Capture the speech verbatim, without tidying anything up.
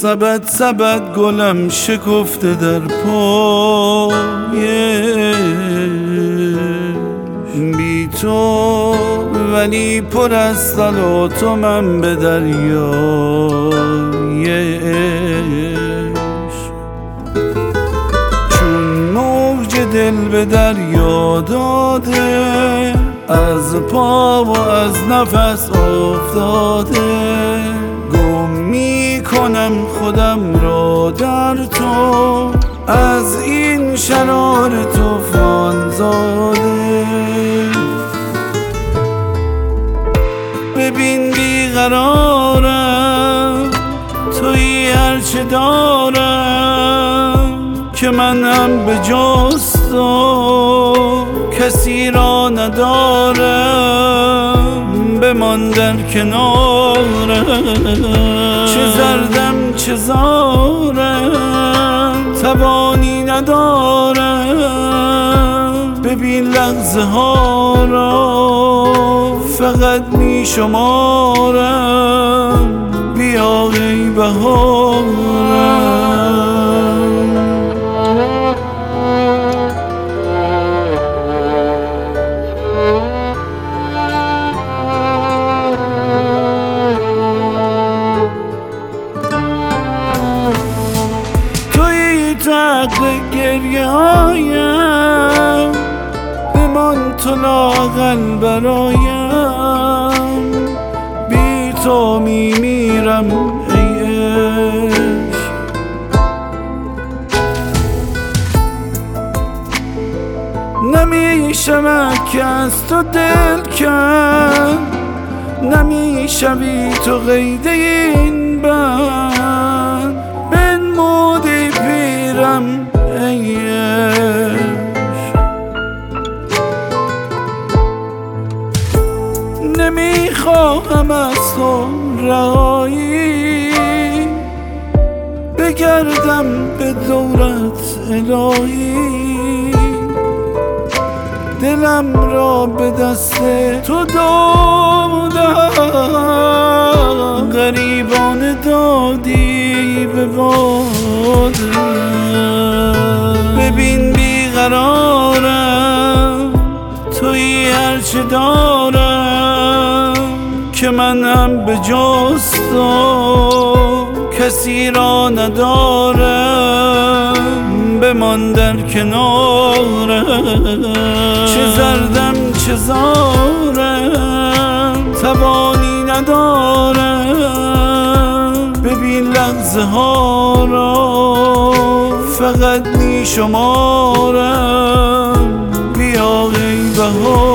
سبد سبد گلم شکفته در پایش، بی تو ولی پر از صلات و من به دریای عشق. چون موج دل به دریا داده، از پا و از نفس افتاده، گم می کنم خودم را در تو، از این شرار طوفان زاده. ببین بیقرارم، تویی هرچه دارم، که من هم به جز تو کسی را ندارم. بمان در کنارم، چه زردم چه زارم، توانی ندارم. ببین لحظه ها را فقط می شمارم، بیا ای بهارم. حق گریه هایم، بمان تو لااقل برایم. بی تو می میرم ای عشق. نمیشم که از تو دل کن، نمیشوی تو قید این بند. بنمودی پیرم ای عشق. نمیخواهم از تو رهایی، بگردم به دورت الهی. دلم را به دست تو دادم، غریبانه دادی به باده. ببین بیقرارم، تویی هرچه دارم، که من هم به جز تو کسی را ندارم. بمان در کنارم، چه زردم چه زارم، توانی ندارم. ببین لحظه ها را فقط می شمارم، بیا ای بهار.